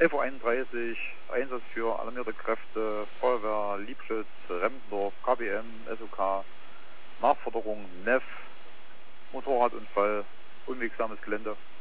11:31 Uhr, Einsatz für alarmierte Kräfte, Feuerwehr, Liebschütz, Rempendorf, KBM, SOK, Nachforderung, NEF, Motorradunfall, unwegsames Gelände.